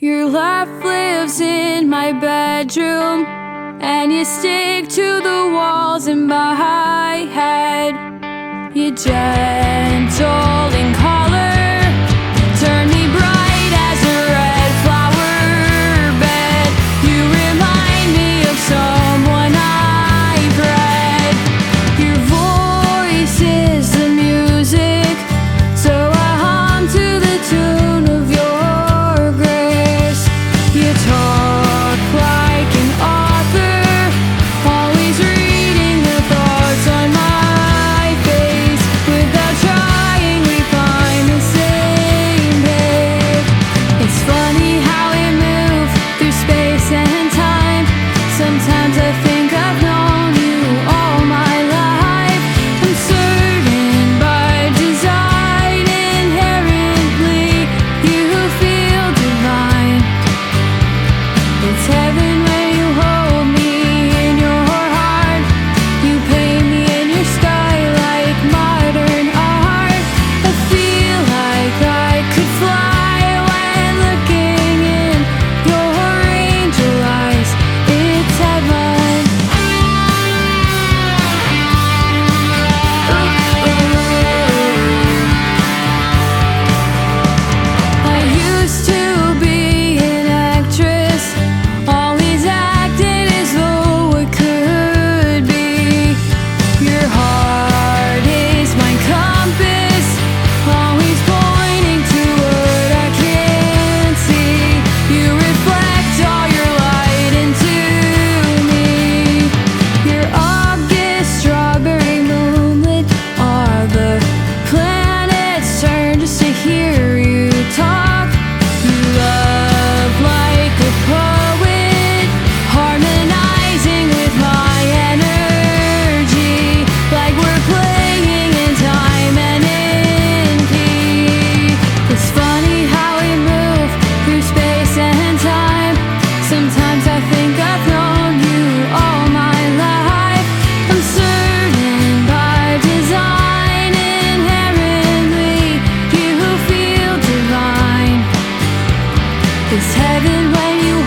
Your laugh lives in my bedroom, and you stick to the walls in my head. You're gentle in color, turn me bright as a red flower bed. You remind me of someone I've read. Your voice is the music, so I hum to the tune of your grace. You talk like an author, always reading the thoughts on my face. Without trying, we find the same page. It's funny how we move through space and time. Sometimes I think I've known you all my life. I'm certain by design, inherently you feel divine. It's heaven when you hold me in your heart. You paint me in your sky like modern art. I feel like I could fly when looking in your angel eyes. It's heaven. I used to be an actress, always acted as though it could be. Your heart is my compass, always pointing to what I can't see. You reflect all your light into me. Your August strawberry moonlit are the planets turn just to hear you talk. You love like a poet, harmonizing with my energy, like we're playing in time and in key. It's funny how we move through space and time. Sometimes I think I've known you all my life. I'm certain by design, inherently you feel divine. It's heaven when you